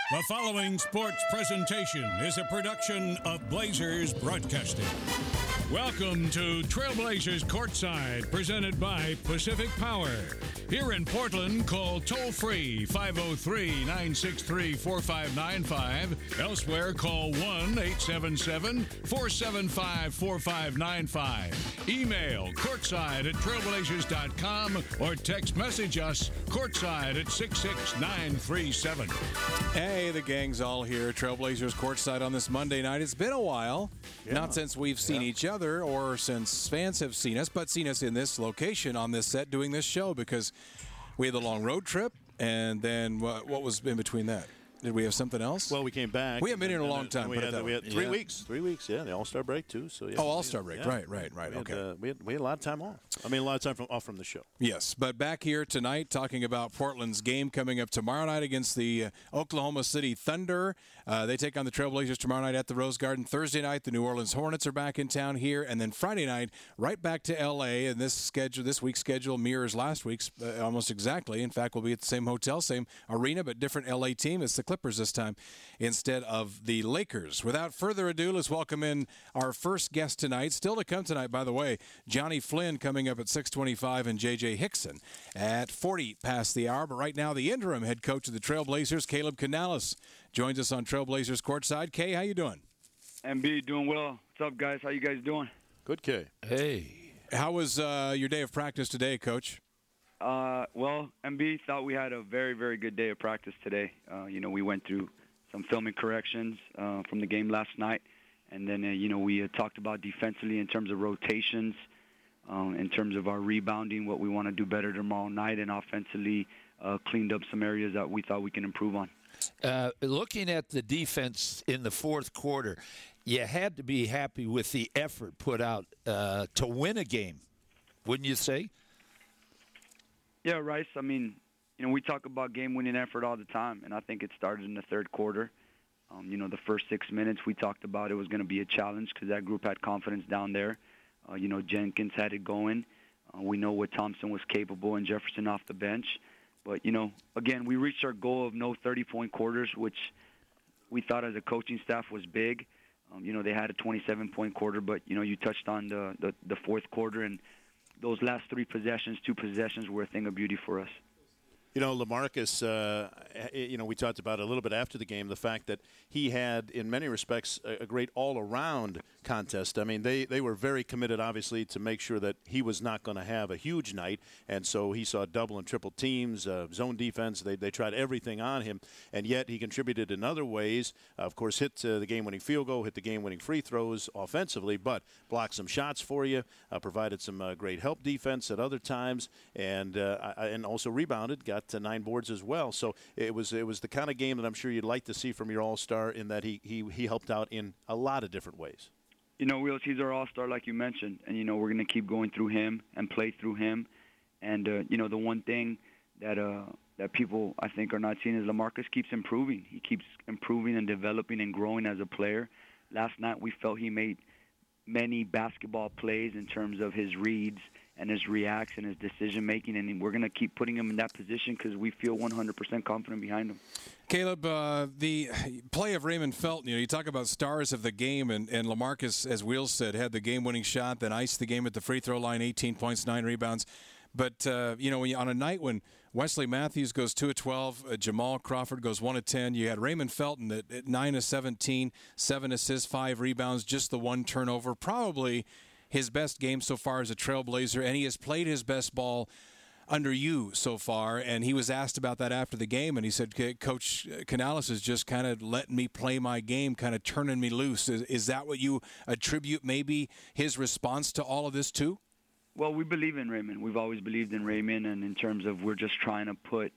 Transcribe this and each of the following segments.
The following sports presentation is a production of Blazers Broadcasting. Welcome to Trailblazers Courtside, presented by Pacific Power. Here in Portland, call toll-free 503-963-4595. Elsewhere, call 1-877-475-4595. Email courtside@trailblazers.com or text message us courtside at 66937. Hey, the gang's all here. Trailblazers Courtside on this Monday night. It's been a while. Yeah. Not since we've seen each other or since fans have seen us, but seen us in this location on this set doing this show because we had the long road trip, and then what was in between that? Did we have something else? Well, we came back. We haven't been here in a long time. We had 3 weeks. 3 weeks, yeah. The All-Star break, too. So, yeah. Oh, All-Star break. Yeah. Right. Okay. We had a lot of time off. I mean, a lot of time off from the show. Yes, but back here tonight talking about Portland's game coming up tomorrow night against the Oklahoma City Thunder. They take on the Trailblazers tomorrow night at the Rose Garden. Thursday night, the New Orleans Hornets are back in town here. And then Friday night, right back to L.A. And this week's schedule mirrors last week's almost exactly. In fact, we'll be at the same hotel, same arena, but different L.A. team. It's the Clippers this time instead of the Lakers. Without further ado, let's welcome in our first guest tonight. Still to come tonight, by the way, Johnny Flynn coming up at 6:25 and J.J. Hickson at 40 past the hour. But right now, the interim head coach of the Trailblazers, Caleb Canales, joins us on Trailblazers Courtside. Kay, how you doing? MB, doing well. What's up, guys? How you guys doing? Good, Kay. Hey. How was your day of practice today, Coach? Well, MB, thought we had a very, very good day of practice today. We went through some filming corrections from the game last night. And then, we talked about defensively in terms of rotations, in terms of our rebounding, what we want to do better tomorrow night, and offensively cleaned up some areas that we thought we can improve on. Looking at the defense in the fourth quarter, you had to be happy with the effort put out to win a game, wouldn't you say? Yeah, Rice. I mean, we talk about game-winning effort all the time, and I think it started in the third quarter. The first 6 minutes we talked about it was going to be a challenge because that group had confidence down there. Jenkins had it going. We know what Thompson was capable and Jefferson off the bench. But, again, we reached our goal of no 30-point quarters, which we thought as a coaching staff was big. They had a 27-point quarter, but, you touched on the fourth quarter, and those last two possessions were a thing of beauty for us. LaMarcus, we talked about it a little bit after the game, the fact that he had, in many respects, a great all-around contest. I mean, they were very committed, obviously, to make sure that he was not going to have a huge night, and so he saw double and triple teams, zone defense. They tried everything on him, and yet he contributed in other ways. Of course, hit the game-winning field goal, hit the game-winning free throws offensively, but blocked some shots for you, provided some great help defense at other times, and also rebounded, got 9 boards as well. So it was the kind of game that I'm sure you'd like to see from your all-star in that he helped out in a lot of different ways. Wheels, he's our all-star like you mentioned, and we're going to keep going through him and play through him. And the one thing that people I think are not seeing is LaMarcus keeps improving. He keeps improving and developing and growing as a player. Last night we felt he made many basketball plays in terms of his reads and his reacts and his decision-making, and we're going to keep putting him in that position because we feel 100% confident behind him. Caleb, the play of Raymond Felton, you talk about stars of the game, and LaMarcus, as Wheels said, had the game-winning shot, then iced the game at the free throw line, 18 points, 9 rebounds. But, on a night when Wesley Matthews goes 2 of 12, Jamal Crawford goes 1 of 10, you had Raymond Felton at 9 of 17, 7 assists, 5 rebounds, just the 1 turnover, probably his best game so far as a Trailblazer, and he has played his best ball under you so far. And he was asked about that after the game, and he said, Coach Canales is just kind of letting me play my game, kind of turning me loose. Is that what you attribute maybe his response to all of this to? Well, we believe in Raymond. We've always believed in Raymond, and in terms of we're just trying to put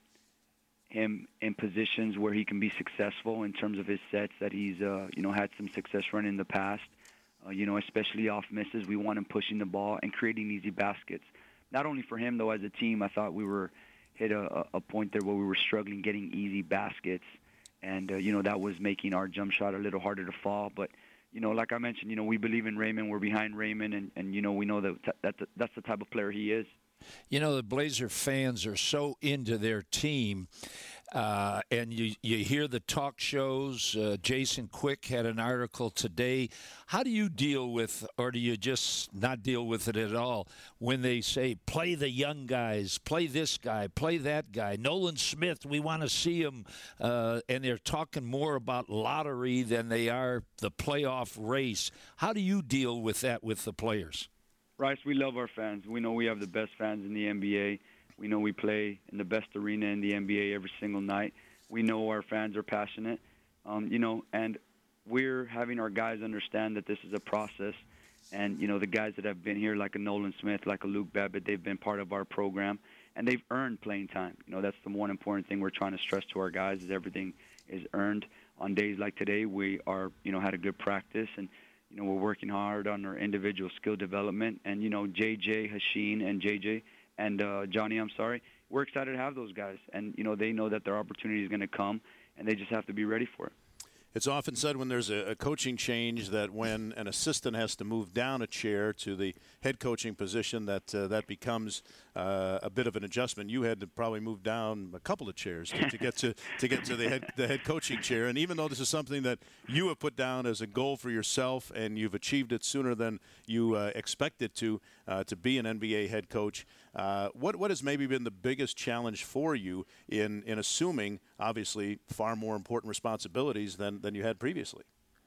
him in positions where he can be successful in terms of his sets that he's had some success running in the past. Especially off misses. We want him pushing the ball and creating easy baskets. Not only for him, though, as a team, I thought we were hit a point there where we were struggling getting easy baskets. And, that was making our jump shot a little harder to fall. But, like I mentioned, we believe in Raymond. We're behind Raymond. And we know that's the type of player he is. The Blazer fans are so into their team. and you hear the talk shows. Jason Quick had an article today. How do you deal with, or do you just not deal with it at all, when they say, play the young guys, play this guy, play that guy, Nolan Smith, we want to see him, and they're talking more about lottery than they are the playoff race. How do you deal with that with the players? Rice, we love our fans. We know we have the best fans in the NBA. We know we play in the best arena in the NBA every single night. We know our fans are passionate, and we're having our guys understand that this is a process. And, the guys that have been here, like a Nolan Smith, like a Luke Babbitt, they've been part of our program, and they've earned playing time. That's the one important thing we're trying to stress to our guys is everything is earned. On days like today, we are, had a good practice, and, we're working hard on our individual skill development. And, JJ, Hasheen, and JJ, and Johnny, we're excited to have those guys. And, they know that their opportunity is going to come, and they just have to be ready for it. It's often said when there's a coaching change that when an assistant has to move down a chair to the head coaching position, that becomes a bit of an adjustment. You had to probably move down a couple of chairs to get to the head coaching chair. And even though this is something that you have put down as a goal for yourself and you've achieved it sooner than you expected to be an NBA head coach, what has maybe been the biggest challenge for you in assuming obviously far more important responsibilities than you had previously?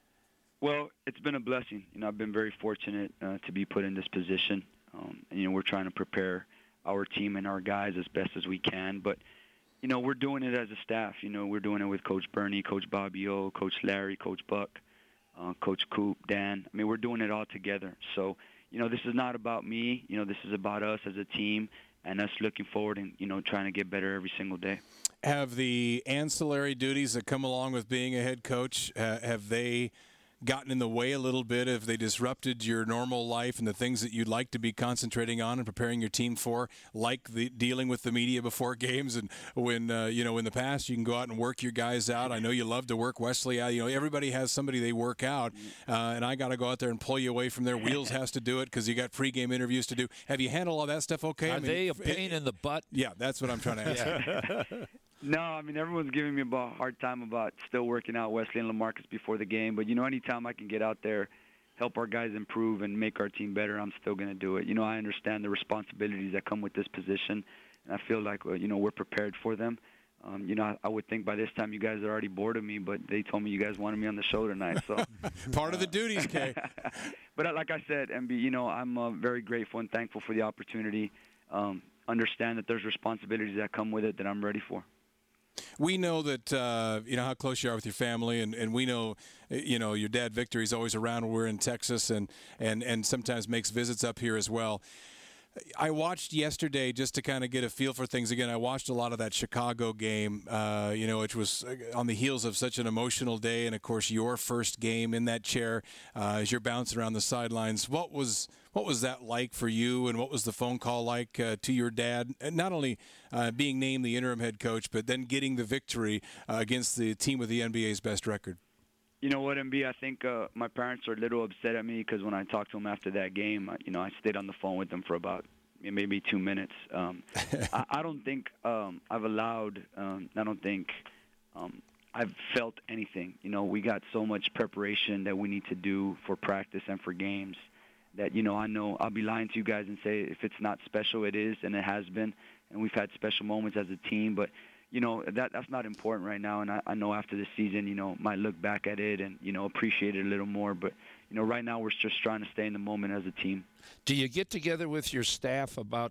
Well, it's been a blessing. I've been very fortunate to be put in this position. And, we're trying to prepare our team and our guys as best as we can. But, we're doing it as a staff. We're doing it with Coach Bernie, Coach Bobby O, Coach Larry, Coach Buck, Coach Coop, Dan. We're doing it all together. So, this is not about me. This is about us as a team and us looking forward and, trying to get better every single day. Have the ancillary duties that come along with being a head coach, have they gotten in the way a little bit? Have they disrupted your normal life and the things that you'd like to be concentrating on and preparing your team for, like the dealing with the media before games? And when, in the past you can go out and work your guys out. I know you love to work Wesley out. Everybody has somebody they work out, and I got to go out there and pull you away from there. Wheels has to do it because you got pregame interviews to do. Have you handled all that stuff okay? Are they a pain in the butt? Yeah, that's what I'm trying to answer. No, everyone's giving me a hard time about still working out Wesley and LaMarcus before the game. But, anytime I can get out there, help our guys improve and make our team better, I'm still going to do it. I understand the responsibilities that come with this position, and I feel like, we're prepared for them. I would think by this time you guys are already bored of me, but they told me you guys wanted me on the show tonight. So part of the duties, Kay. But like I said, MB, I'm very grateful and thankful for the opportunity. Understand that there's responsibilities that come with it that I'm ready for. We know that, how close you are with your family, and we know, your dad, Victor, he's always around when we're in Texas and sometimes makes visits up here as well. I watched yesterday just to kind of get a feel for things again. I watched a lot of that Chicago game, which was on the heels of such an emotional day. And, of course, your first game in that chair as you're bouncing around the sidelines. What was that like for you, and what was the phone call like to your dad? And not only being named the interim head coach, but then getting the victory against the team with the NBA's best record. You know what, MB? I think my parents are a little upset at me because when I talked to them after that game, I stayed on the phone with them for about maybe 2 minutes. I don't think I've allowed. I don't think I've felt anything. We got so much preparation that we need to do for practice and for games that I know I'll be lying to you guys and say if it's not special, it is, and it has been, and we've had special moments as a team, but. That's not important right now, and I know after the season, might look back at it and, appreciate it a little more. But, right now we're just trying to stay in the moment as a team. Do you get together with your staff about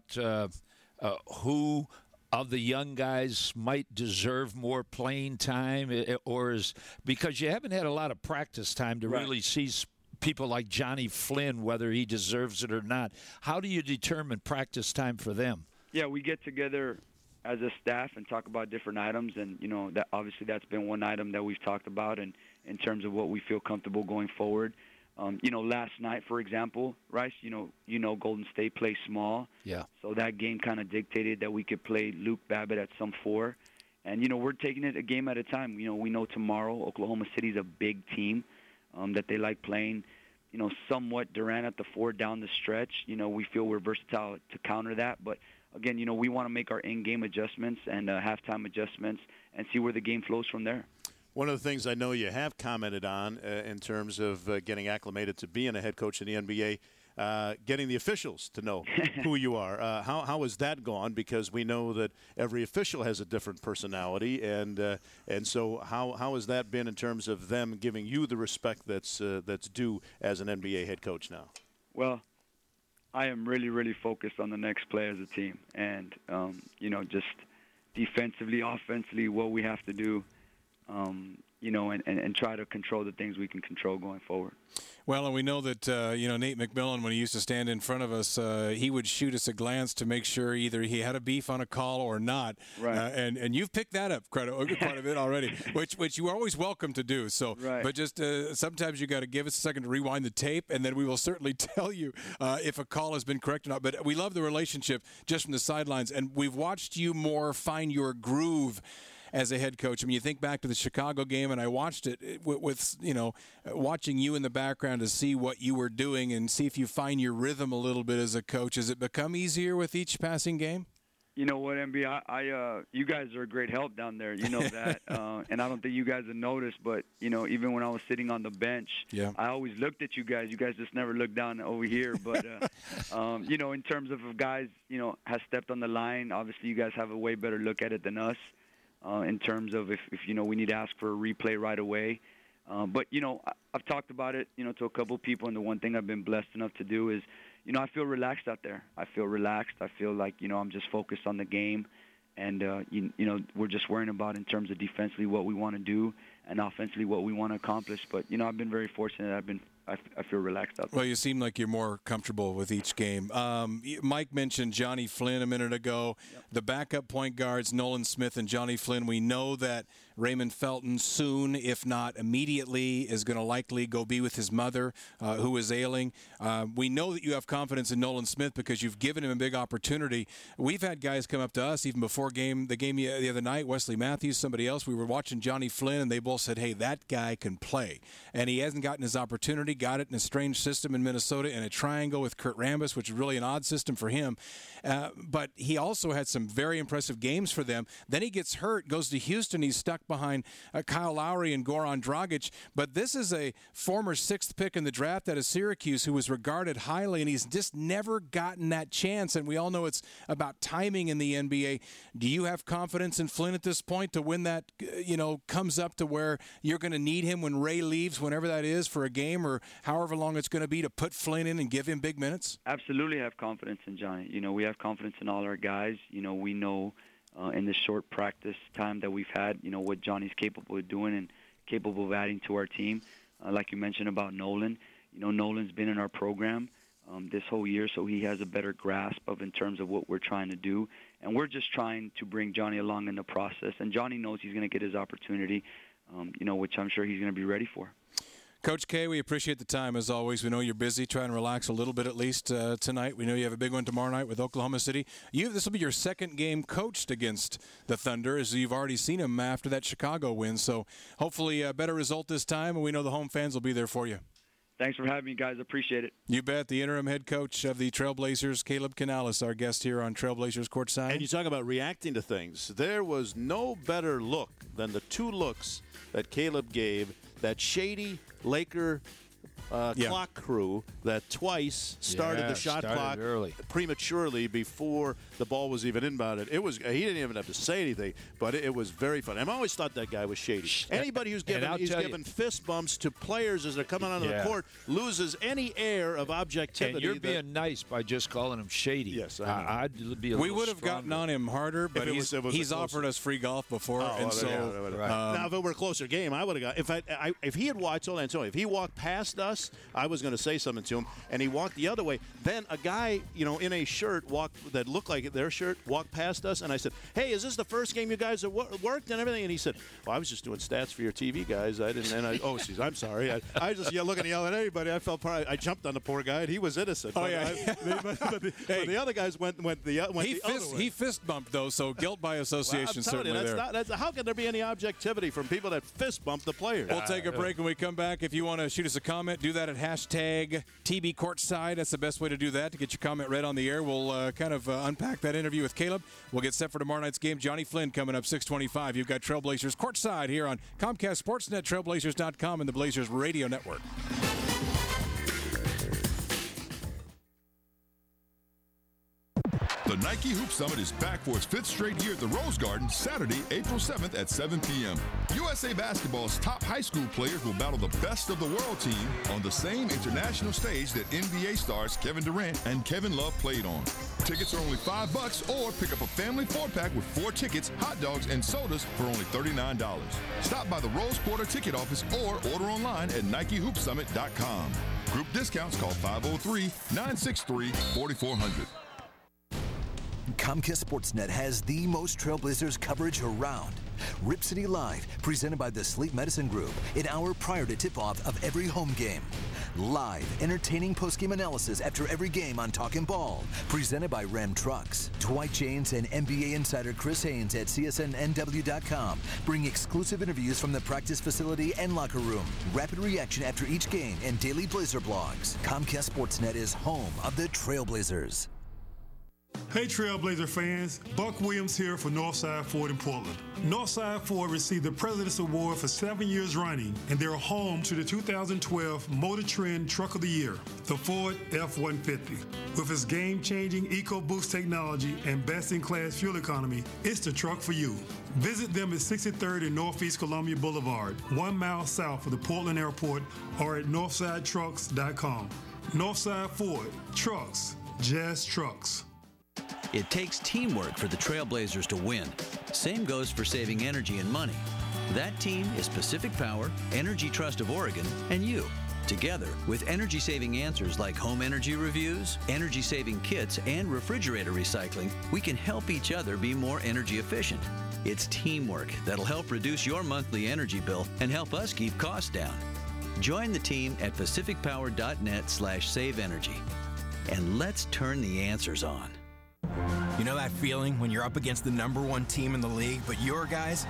who of the young guys might deserve more playing time, because you haven't had a lot of practice time to really see people like Johnny Flynn, whether he deserves it or not? How do you determine practice time for them? Yeah, we get together as a staff and talk about different items, and that obviously that's been one item that we've talked about, and in terms of what we feel comfortable going forward. Last night, for example, Rice, Golden State plays small, so that game kind of dictated that we could play Luke Babbitt at some 4, and we're taking it a game at a time. We know tomorrow Oklahoma City's a big team that they like playing. Somewhat Durant at the 4 down the stretch. We feel we're versatile to counter that, but again, we want to make our in-game adjustments and halftime adjustments and see where the game flows from there. One of the things I know you have commented on in terms of getting acclimated to being a head coach in the NBA, getting the officials to know who you are. How has that gone? Because we know that every official has a different personality, and so how has that been in terms of them giving you the respect that's due as an NBA head coach now? Well, I am really, really focused on the next play as a team, and just defensively, offensively, what we have to do. And try to control the things we can control going forward. Well, and we know that, Nate McMillan, when he used to stand in front of us, he would shoot us a glance to make sure either he had a beef on a call or not. Right. And you've picked that up quite a bit already, which you are always welcome to do. So, right. But just sometimes you got to give us a second to rewind the tape, and then we will certainly tell you if a call has been correct or not. But we love the relationship just from the sidelines, and we've watched you more find your groove as a head coach. I mean, you think back to the Chicago game, and I watched it with watching you in the background to see what you were doing and see if you find your rhythm a little bit as a coach. Has it become easier with each passing game? You know what, MB, you guys are a great help down there. You know that. And I don't think you guys have noticed, but, even when I was sitting on the bench, I always looked at you guys. You guys just never looked down over here. But, in terms of if guys, has stepped on the line, obviously you guys have a way better look at it than us. In terms of if we need to ask for a replay right away. But, I've talked about it, to a couple of people, and the one thing I've been blessed enough to do is, I feel relaxed out there. I feel relaxed. I feel like, I'm just focused on the game, and, we're just worrying about in terms of defensively what we want to do and offensively what we want to accomplish. But, I've been very fortunate. I feel relaxed out there. Well, you seem like you're more comfortable with each game. Mike mentioned Johnny Flynn a minute ago. Yep. The backup point guards, Nolan Smith and Johnny Flynn. We know that Raymond Felton soon, if not immediately, is going to likely go be with his mother, who is ailing. We know that you have confidence in Nolan Smith because you've given him a big opportunity. We've had guys come up to us even before the game the other night, Wesley Matthews, somebody else. We were watching Johnny Flynn, and they both said, hey, that guy can play. And he hasn't gotten his opportunity. Got it in a strange system in Minnesota in a triangle with Kurt Rambis, which is really an odd system for him. But he also had some very impressive games for them. Then he gets hurt, goes to Houston. He's stuck behind Kyle Lowry and Goran Dragic. But this is a former 6th pick in the draft out of Syracuse who was regarded highly, and he's just never gotten that chance. And we all know it's about timing in the NBA. Do you have confidence in Flynn at this point to when that, comes up to where you're going to need him when Ray leaves, whenever that is, for a game or however long it's going to be, to put Flynn in and give him big minutes? Absolutely have confidence in Johnny. We have confidence in all our guys. We know in the short practice time that we've had, what Johnny's capable of doing and capable of adding to our team. Like you mentioned about Nolan, Nolan's been in our program this whole year, so he has a better grasp of in terms of what we're trying to do. And we're just trying to bring Johnny along in the process. And Johnny knows he's going to get his opportunity, which I'm sure he's going to be ready for. Coach K, we appreciate the time as always. We know you're busy. Trying to relax a little bit at least tonight. We know you have a big one tomorrow night with Oklahoma City. This will be your second game coached against the Thunder, as you've already seen them after that Chicago win. So hopefully a better result this time, and we know the home fans will be there for you. Thanks for having me, guys. Appreciate it. You bet. The interim head coach of the Trailblazers, Caleb Canales, our guest here on Trailblazers Courtside. And you talk about reacting to things. There was no better look than the 2 looks that Caleb gave that shady Laker clock crew that twice started the shot clock early, prematurely before the ball was even inbounded. He didn't even have to say anything, but it was very fun. I've always thought that guy was shady. Anybody who's given fist bumps to players as they're coming onto the court loses any air of objectivity. And you're being nice by just calling him shady. Yes, I'd be a we would have gotten on him harder, but he's offered us free golf before, now if it were a closer game, I would have got. If he had walked, if he walked past us, I was going to say something to him, and he walked the other way. Then a guy, in a shirt that looked like their shirt walked past us, and I said, "Hey, is this the first game you guys have worked and everything?" And he said, "Well, I was just doing stats for your TV guys. I didn't." And I'm sorry. I just looking and yelling at anybody. I felt I jumped on the poor guy, and he was innocent. Oh yeah. But the other guys went the other way. He fist bumped though, so guilt by association certainly there. How can there be any objectivity from people that fist bump the players? We'll take a break when we come back. If you want to shoot us a comment, do that at hashtag TB Courtside. That's the best way to do that, to get your comment read on the air. We'll kind of unpack that interview with Caleb. We'll get set for tomorrow night's game. Johnny Flynn coming up 6:25. You've got Trailblazers Courtside here on Comcast Sportsnet, Trailblazers.com, and the Blazers Radio Network. The Nike Hoop Summit is back for its 5th straight year at the Rose Garden, Saturday, April 7th at 7 p.m. USA Basketball's top high school players will battle the best of the world team on the same international stage that NBA stars Kevin Durant and Kevin Love played on. Tickets are only $5 or pick up a family 4-pack with 4 tickets, hot dogs, and sodas for only $39. Stop by the Rose Quarter ticket office or order online at NikeHoopSummit.com. Group discounts, call 503-963-4400. Comcast Sportsnet has the most Trailblazers coverage around. Rip City Live, presented by the Sleep Medicine Group, an hour prior to tip-off of every home game. Live, entertaining post-game analysis after every game on Talkin' Ball, presented by Ram Trucks. Dwight James and NBA insider Chris Haynes at CSNNW.com bring exclusive interviews from the practice facility and locker room. Rapid reaction after each game and daily Blazer blogs. Comcast Sportsnet is home of the Trailblazers. Hey Trailblazer fans, Buck Williams here for Northside Ford in Portland. Northside Ford received the President's Award for 7 years running, and they're home to the 2012 Motor Trend Truck of the Year, the Ford F-150. With its game-changing EcoBoost technology and best-in-class fuel economy, it's the truck for you. Visit them at 63rd and Northeast Columbia Boulevard, 1 mile south of the Portland Airport, or at NorthsideTrucks.com. Northside Ford, trucks, just trucks. It takes teamwork for the Trailblazers to win. Same goes for saving energy and money. That team is Pacific Power, Energy Trust of Oregon, and you. Together, with energy-saving answers like home energy reviews, energy-saving kits, and refrigerator recycling, we can help each other be more energy efficient. It's teamwork that'll help reduce your monthly energy bill and help us keep costs down. Join the team at pacificpower.net/saveenergy. And let's turn the answers on. You know that feeling when you're up against the #1 team in the league, but your guys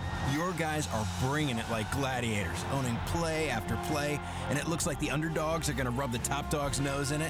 are bringing it like gladiators, owning play after play, and it looks like the underdogs are going to rub the top dog's nose in it?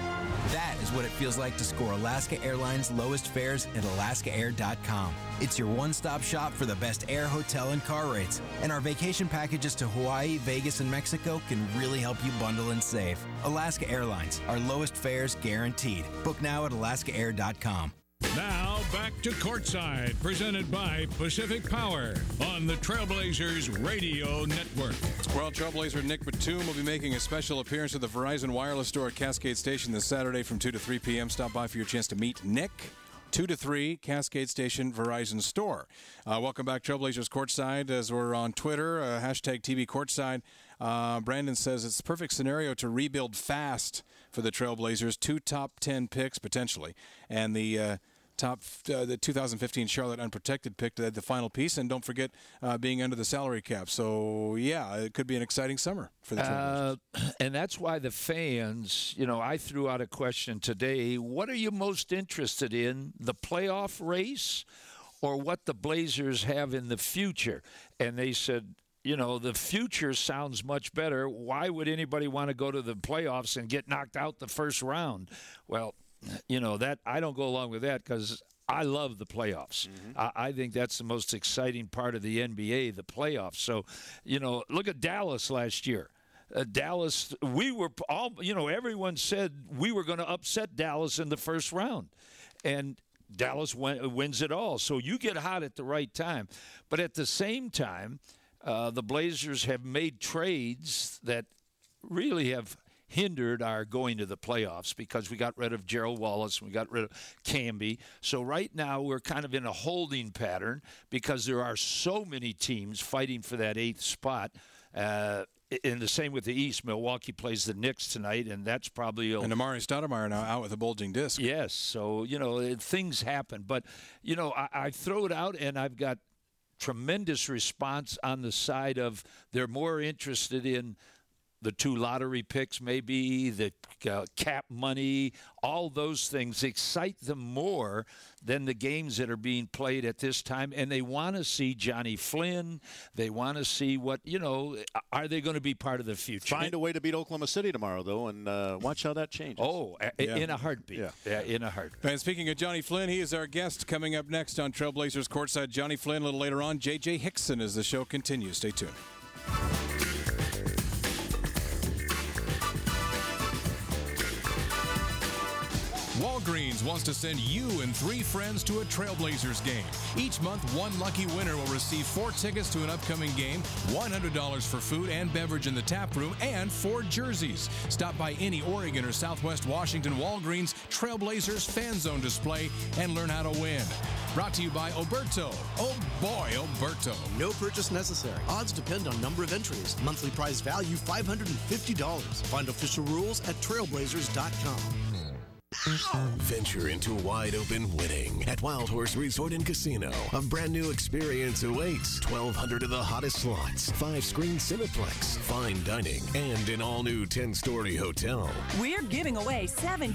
That is what it feels like to score Alaska Airlines' lowest fares at alaskaair.com. It's your one-stop shop for the best air, hotel, and car rates. And our vacation packages to Hawaii, Vegas, and Mexico can really help you bundle and save. Alaska Airlines, our lowest fares guaranteed. Book now at alaskaair.com. Now, back to Courtside, presented by Pacific Power on the Trailblazers Radio Network. Well, Trailblazer Nick Batum will be making a special appearance at the Verizon Wireless Store at Cascade Station this Saturday from 2 to 3 p.m. Stop by for your chance to meet Nick. 2 to 3, Cascade Station, Verizon Store. Welcome back, Trailblazers Courtside, as we're on Twitter, hashtag TV Courtside. Brandon says it's the perfect scenario to rebuild fast for the Trailblazers. 2 top 10 picks, potentially, and the the 2015 Charlotte unprotected pick to add the final piece. And don't forget being under the salary cap. So, yeah, it could be an exciting summer for the Trailblazers. And that's why the fans, I threw out a question today. What are you most interested in, the playoff race or what the Blazers have in the future? And they said, the future sounds much better. Why would anybody want to go to the playoffs and get knocked out the first round? Well, that I don't go along with that because I love the playoffs. Mm-hmm. I think that's the most exciting part of the NBA, the playoffs. So, look at Dallas last year. Dallas, we were all, everyone said we were going to upset Dallas in the first round. And Dallas wins it all. So you get hot at the right time. But at the same time, the Blazers have made trades that really have hindered our going to the playoffs because we got rid of Gerald Wallace and we got rid of Camby. So right now we're kind of in a holding pattern because there are so many teams fighting for that 8th spot. And the same with the East. Milwaukee plays the Knicks tonight, and that's probably and Amari Stoudemire now out with a bulging disc. Yes, so things happen, but I throw it out, and I've got tremendous response on the side of they're more interested in the 2 lottery picks, maybe the cap money, all those things excite them more than the games that are being played at this time. And they want to see Johnny Flynn. They want to see what, are they going to be part of the future? Find a way to beat Oklahoma City tomorrow, though, and watch how that changes. Oh, in a heartbeat. Yeah, in a heartbeat. And speaking of Johnny Flynn, he is our guest coming up next on Trailblazers Courtside. Johnny Flynn a little later on. J.J. Hickson as the show continues. Stay tuned. Walgreens wants to send you and 3 friends to a Trailblazers game. Each month, one lucky winner will receive 4 tickets to an upcoming game, $100 for food and beverage in the tap room, and 4 jerseys. Stop by any Oregon or Southwest Washington Walgreens Trailblazers Fan Zone display and learn how to win. Brought to you by Oberto. Oh boy, Oberto. No purchase necessary. Odds depend on number of entries. Monthly prize value $550. Find official rules at trailblazers.com. Venture into wide-open winning at Wild Horse Resort and Casino. A brand-new experience awaits. 1,200 of the hottest slots, 5-screen Cineplex, fine dining, and an all-new 10-story hotel. We're giving away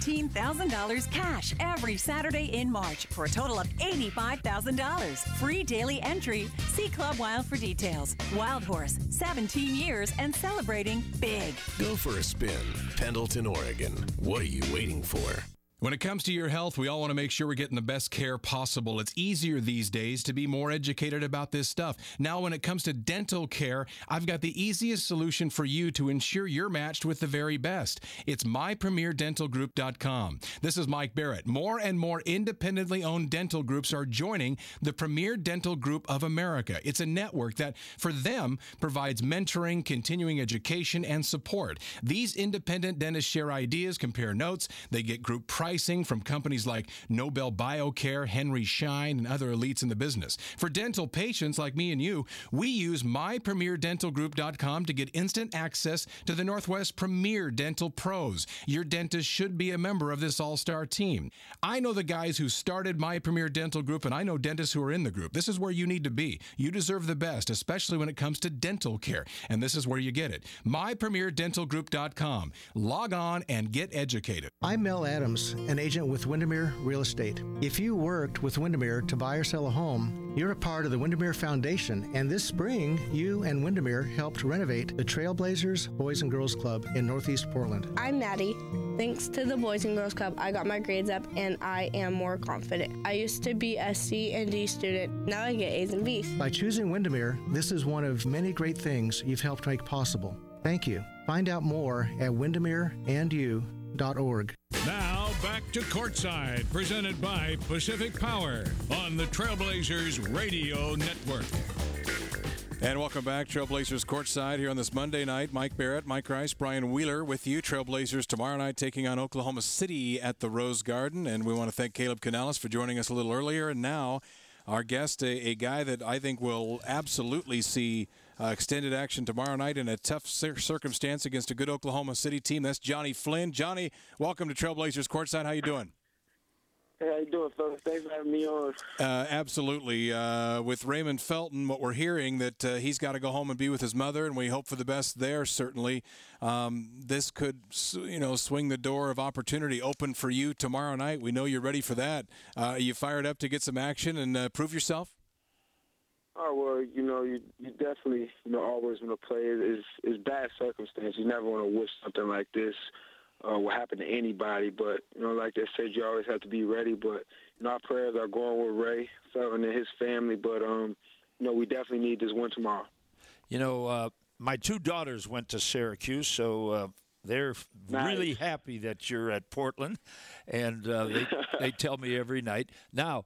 $17,000 cash every Saturday in March for a total of $85,000. Free daily entry. See Club Wild for details. Wild Horse, 17 years and celebrating big. Go for a spin. Pendleton, Oregon. What are you waiting for? When it comes to your health, we all want to make sure we're getting the best care possible. It's easier these days to be more educated about this stuff. Now, when it comes to dental care, I've got the easiest solution for you to ensure you're matched with the very best. It's mypremierdentalgroup.com. This is Mike Barrett. More and more independently owned dental groups are joining the Premier Dental Group of America. It's a network that, for them, provides mentoring, continuing education, and support. These independent dentists share ideas, compare notes, they get group pricing from companies like Nobel BioCare, Henry Schein, and other elites in the business. For dental patients like me and you, we use mypremierdentalgroup.com to get instant access to the Northwest Premier Dental Pros. Your dentist should be a member of this all-star team. I know the guys who started My Premier Dental Group, and I know dentists who are in the group. This is where you need to be. You deserve the best, especially when it comes to dental care, and this is where you get it. mypremierdentalgroup.com. Log on and get educated. I'm Mel Adams, an agent with Windermere Real Estate. If you worked with Windermere to buy or sell a home, you're a part of the Windermere Foundation, and this spring, you and Windermere helped renovate the Trailblazers Boys and Girls Club in Northeast Portland. I'm Maddie. Thanks to the Boys and Girls Club, I got my grades up and I am more confident. I used to be a C and D student. Now I get A's and B's. By choosing Windermere, this is one of many great things you've helped make possible. Thank you. Find out more at windermereandyou.org. Now back to Courtside, presented by Pacific Power on the Trailblazers Radio Network. And welcome back, Trailblazers Courtside here on this Monday night. Mike Barrett, Mike Rice, Brian Wheeler with you. Trailblazers tomorrow night taking on Oklahoma City at the Rose Garden. And we want to thank Caleb Canales for joining us a little earlier. And now our guest, a guy that I think will absolutely see extended action tomorrow night in a tough circumstance against a good Oklahoma City team. That's Johnny Flynn. Johnny, welcome to Trailblazers Courtside. How you doing? Hey, how you doing, fellas? Thanks for having me on. Absolutely. With Raymond Felton, what we're hearing that he's got to go home and be with his mother, and we hope for the best there, certainly. This could, swing the door of opportunity open for you tomorrow night. We know you're ready for that. Are you fired up to get some action and prove yourself? Oh, well, you definitely, always want to play. It's bad circumstance. You never want to wish something like this will happen to anybody. But, like they said, you always have to be ready. But, our prayers are going with Ray Felton and his family. But, we definitely need this win tomorrow. My 2 daughters went to Syracuse, so they're really happy that you're at Portland. And they tell me every night. Now,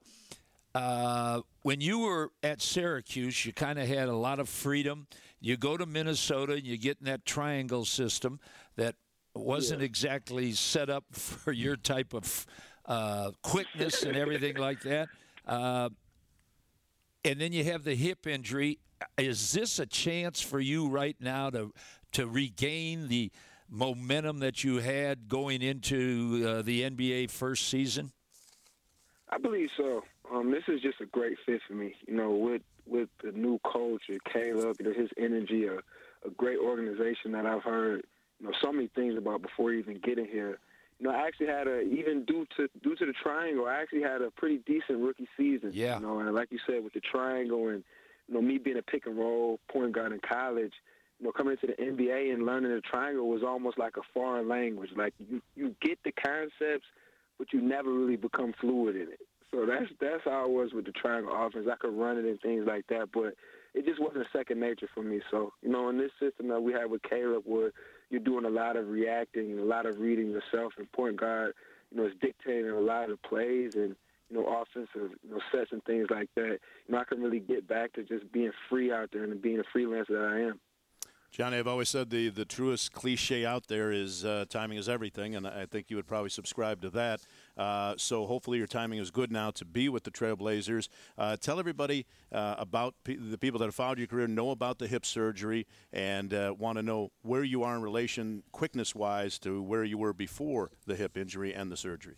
when you were at Syracuse, you kind of had a lot of freedom. You go to Minnesota and you get in that triangle system that wasn't exactly set up for your type of quickness and everything like that. And then you have the hip injury. Is this a chance for you right now to regain the momentum that you had going into the NBA first season? I believe so. This is just a great fit for me. With the new coach, Caleb, his energy, a a great organization that I've heard, so many things about before even getting here. I actually had even due to the triangle, I actually had a pretty decent rookie season. Yeah. And like you said, with the triangle and, me being a pick and roll point guard in college, coming into the NBA and learning the triangle was almost like a foreign language. Like you get the concepts, but you never really become fluid in it. So that's how it was with the triangle offense. I could run it and things like that, but it just wasn't second nature for me. So, in this system that we have with Caleb, where you're doing a lot of reacting and a lot of reading yourself, and point guard, is dictating a lot of plays and, offensive, sets and things like that. I can really get back to just being free out there and being a freelancer that I am. Johnny, I've always said the truest cliche out there is timing is everything, and I think you would probably subscribe to that. So hopefully your timing is good now to be with the Trailblazers. Tell everybody about the people that have followed your career, know about the hip surgery, and want to know where you are in relation, quickness-wise, to where you were before the hip injury and the surgery.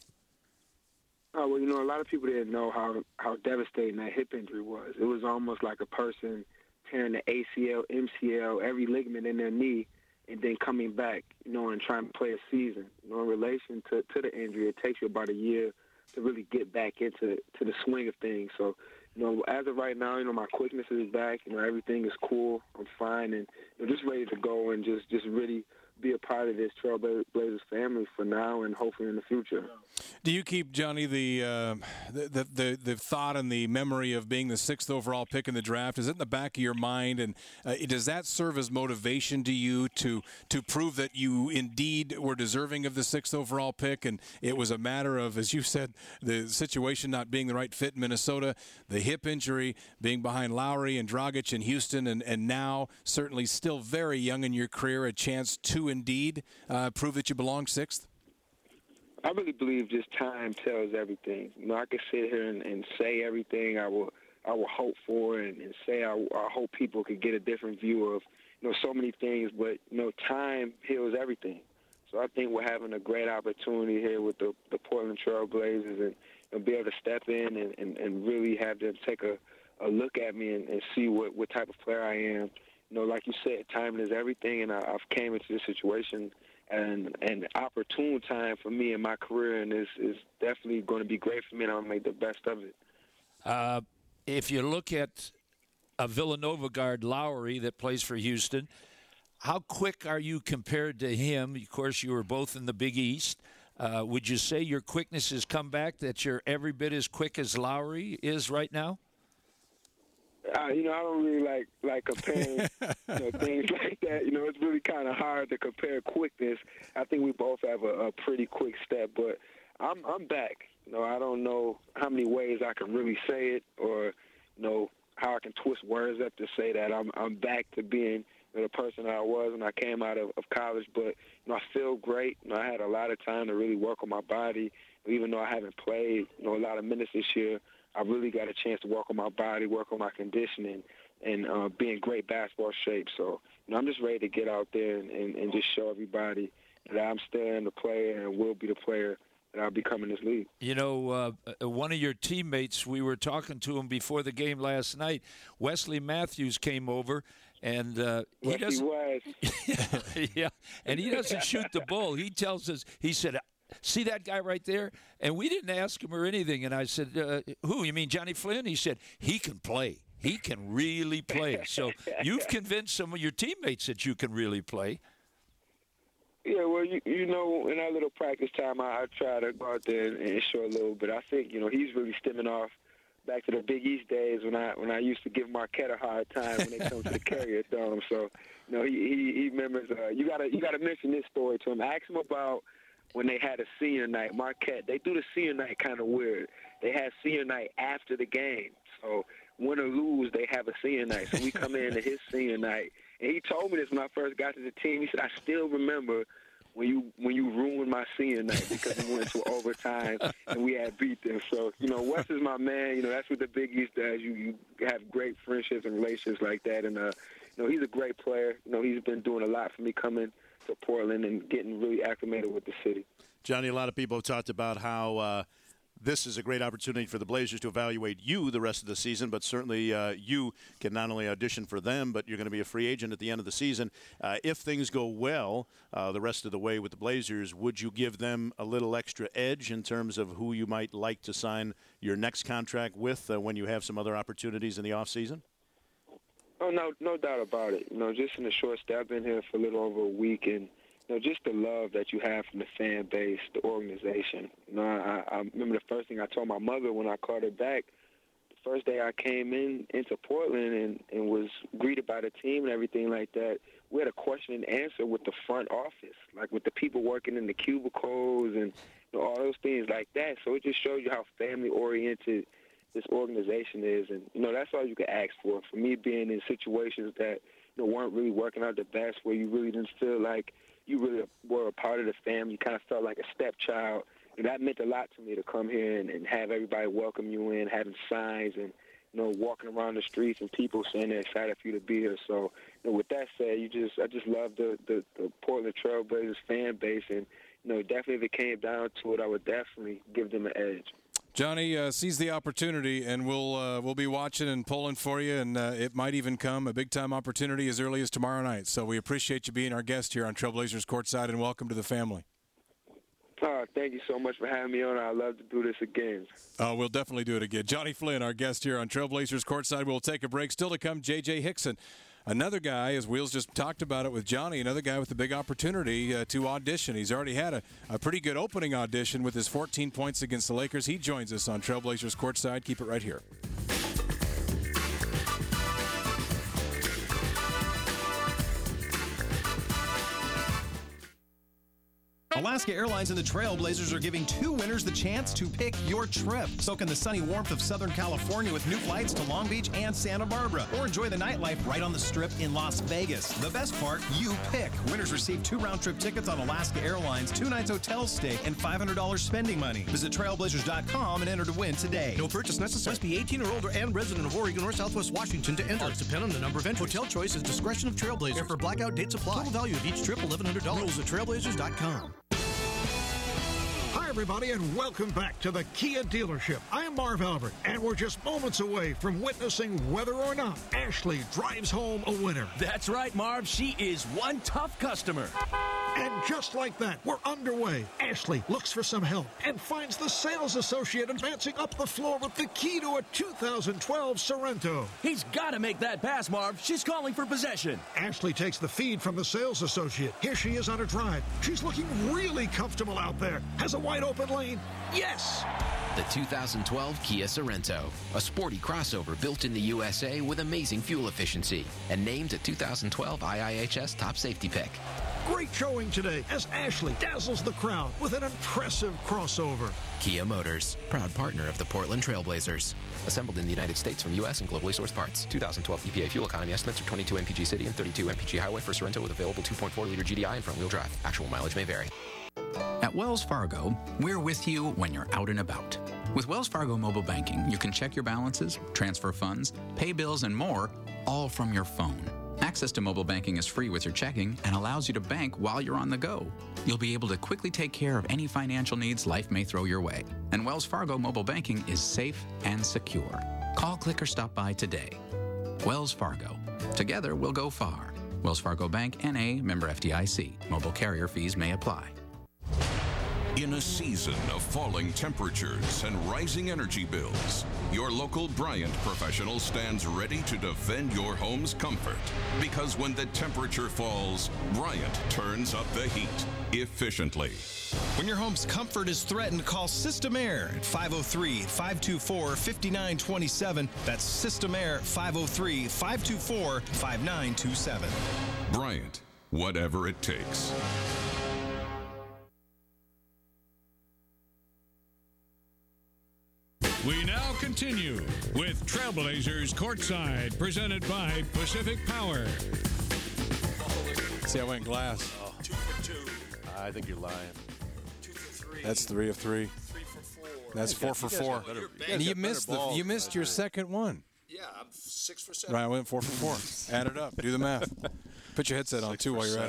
Oh, well, a lot of people didn't know how devastating that hip injury was. It was almost like a person tearing the ACL, MCL, every ligament in their knee, and then coming back, and trying to play a season. In relation to the injury, it takes you about a year to really get back into the swing of things. So, as of right now, my quickness is back. Everything is cool. I'm fine, and just ready to go and just really be a part of this Trailblazers family for now and hopefully in the future. Do you keep, Johnny, the thought and the memory of being the 6th overall pick in the draft? Is it in the back of your mind, and does that serve as motivation to you to prove that you indeed were deserving of the 6th overall pick, and it was a matter of, as you said, the situation not being the right fit in Minnesota, the hip injury, being behind Lowry and Dragic in Houston, and now certainly still very young in your career, a chance to indeed prove that you belong 6th? I really believe just time tells everything. I could sit here and say everything I will hope for and say I hope people could get a different view of, so many things. But, time heals everything. So I think we're having a great opportunity here with the Portland Trailblazers and be able to step in and really have them take a look at me and see what type of player I am. Like you said, time is everything, and I've came into this situation and an opportune time for me in my career, and is definitely going to be great for me, and I'll make the best of it. If you look at a Villanova guard, Lowry, that plays for Houston, how quick are you compared to him? Of course, you were both in the Big East. Would you say your quickness has come back, that you're every bit as quick as Lowry is right now? I don't really like comparing things like that. It's really kind of hard to compare quickness. I think we both have a pretty quick step, but I'm back. I don't know how many ways I can really say it, or how I can twist words up to say that I'm back to being the person I was when I came out of college. But I feel great. I had a lot of time to really work on my body, even though I haven't played a lot of minutes this year. I really got a chance to work on my body, work on my conditioning, and be in great basketball shape. So, I'm just ready to get out there and just show everybody that I'm still the player and will be the player that I'll become in this league. One of your teammates, we were talking to him before the game last night, Wesley Matthews came over, and he doesn't. Yeah, and he doesn't shoot the bull. He tells us, he said, "See that guy right there?" And we didn't ask him or anything. And I said, "Who? You mean Johnny Flynn?" He said, "He can play. He can really play." So you've convinced some of your teammates that you can really play. Yeah, well, in our little practice time, I try to go out there and show a little bit. I think, he's really stemming off back to the Big East days when I used to give Marquette a hard time when they come to the Carrier Dome. So, he remembers. You gotta mention this story to him. Ask him about when they had a senior night. Marquette, they do the senior night kind of weird. They had senior night after the game. So win or lose, they have a senior night. So we come in to his senior night. And he told me this when I first got to the team. He said, "I still remember when you ruined my senior night because we went to overtime and we had beat them." So, Wes is my man. That's what the Big East does. You have great friendships and relationships like that. And, he's a great player. He's been doing a lot for me coming to Portland and getting really acclimated with the city. Johnny, a lot of people have talked about how this is a great opportunity for the Blazers to evaluate you the rest of the season, but certainly you can not only audition for them, but you're going to be a free agent at the end of the season. If things go well the rest of the way with the Blazers, would you give them a little extra edge in terms of who you might like to sign your next contract with when you have some other opportunities in the offseason? Oh, no doubt about it. Just in the short stay, I've been here for a little over a week, and just the love that you have from the fan base, the organization. I remember the first thing I told my mother when I called her back, the first day I came into Portland and was greeted by the team and everything like that, we had a question and answer with the front office, like with the people working in the cubicles and all those things like that. So it just shows you how family-oriented this organization is. And, that's all you can ask for. For me, being in situations that weren't really working out the best, where you really didn't feel like you really were a part of the family. You kind of felt like a stepchild. And that meant a lot to me to come here and have everybody welcome you in, having signs and, walking around the streets and people saying they're excited for you to be here. So, with that said, I just love the Portland Trail Blazers fan base. And, definitely if it came down to it, I would definitely give them an edge. Johnny, seize the opportunity, and we'll be watching and pulling for you, and it might even come a big-time opportunity as early as tomorrow night. So we appreciate you being our guest here on Trailblazers Courtside, and welcome to the family. Thank you so much for having me on. I'd love to do this again. We'll definitely do it again. Johnny Flynn, our guest here on Trailblazers Courtside. We'll take a break. Still to come, J.J. Hickson. Another guy, as Wheels just talked about it with Johnny, another guy with a big opportunity to audition. He's already had a pretty good opening audition with his 14 points against the Lakers. He joins us on Trailblazers Courtside. Keep it right here. Alaska Airlines and the Trailblazers are giving 2 winners the chance to pick your trip. Soak in the sunny warmth of Southern California with new flights to Long Beach and Santa Barbara. Or enjoy the nightlife right on the Strip in Las Vegas. The best part, you pick. Winners receive 2 round-trip tickets on Alaska Airlines, 2 nights hotel stay, and $500 spending money. Visit Trailblazers.com and enter to win today. No purchase necessary. Must be 18 or older and resident of Oregon or Southwest Washington to enter. Odds depend on the number of entries. Hotel choice is discretion of Trailblazers. For blackout dates apply. Total value of each trip $1,100. Rules at Trailblazers.com. Hi, everybody, and welcome back to the Kia dealership. I'm Marv Albert, and we're just moments away from witnessing whether or not Ashley drives home a winner. That's right, Marv. She is one tough customer. And just like that, we're underway. Ashley looks for some help and finds the sales associate advancing up the floor with the key to a 2012 Sorrento. He's got to make that pass, Marv. She's calling for possession. Ashley takes the feed from the sales associate. Here she is on her drive. She's looking really comfortable out there. Has a wide open lane. Yes! The 2012 Kia Sorrento, a sporty crossover built in the USA with amazing fuel efficiency and named a 2012 IIHS Top Safety Pick. Great showing today as Ashley dazzles the crowd with an impressive crossover. Kia Motors, proud partner of the Portland Trailblazers. Assembled in the United States from U.S. and globally sourced parts. 2012 EPA fuel economy estimates are 22 mpg city and 32 mpg highway for Sorrento with available 2.4-liter GDI and front-wheel drive. Actual mileage may vary. At Wells Fargo, we're with you when you're out and about. With Wells Fargo Mobile Banking, you can check your balances, transfer funds, pay bills, and more, all from your phone. Access to mobile banking is free with your checking and allows you to bank while you're on the go. You'll be able to quickly take care of any financial needs life may throw your way. And Wells Fargo Mobile Banking is safe and secure. Call, click, or stop by today. Wells Fargo. Together, we'll go far. Wells Fargo Bank, N.A., member FDIC. Mobile carrier fees may apply. In a season of falling temperatures and rising energy bills, your local Bryant professional stands ready to defend your home's comfort. Because when the temperature falls, Bryant turns up the heat efficiently. When your home's comfort is threatened, call System Air at 503-524-5927. That's System Air, 503-524-5927. Bryant, whatever it takes. We now continue with Trailblazers Courtside, presented by Pacific Power. See, I went glass. 2 for 2. I think you're lying. 2 for 3. That's 3 of 3. 3 for 4. That's 4 for 4. And you missed your second one. Yeah, I'm 6 for 7. Right, I went 4 for 4. Add it up. Do the math. Put your headset on, too, while you're at it.